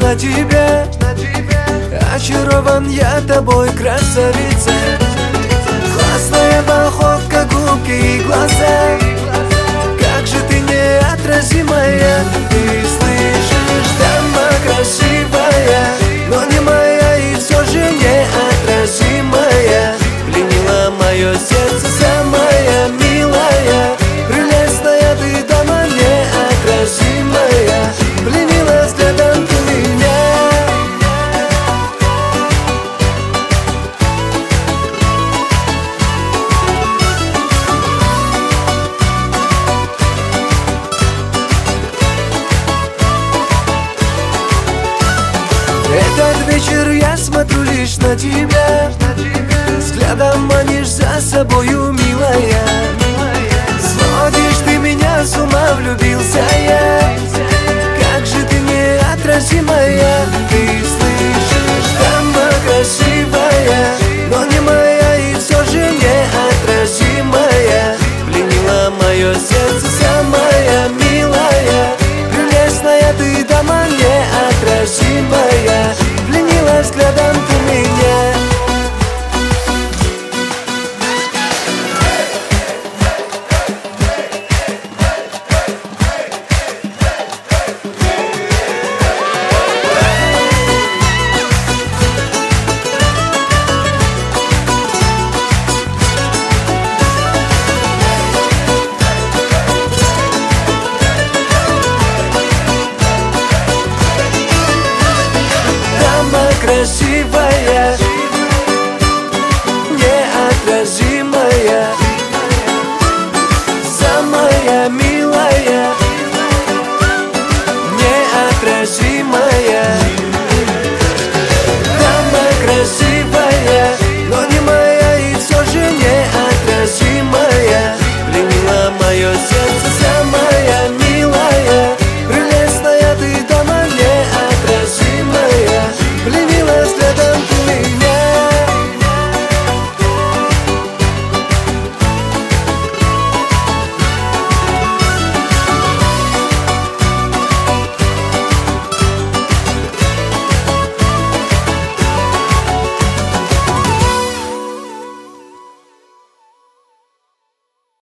на тебе. Очарован я тобой, красавица. Классная походка, губки и глаза. Как же ты неотразимая. Ты слышишь, дама красивая, но не моя и все же неотразимая. Пленила мое сердце, самая милая. Прелестная ты, дама неотразимая. Пленила взглядом ты меня. Этот вечер я смотрю лишь на тебя. Взглядом манишь за собою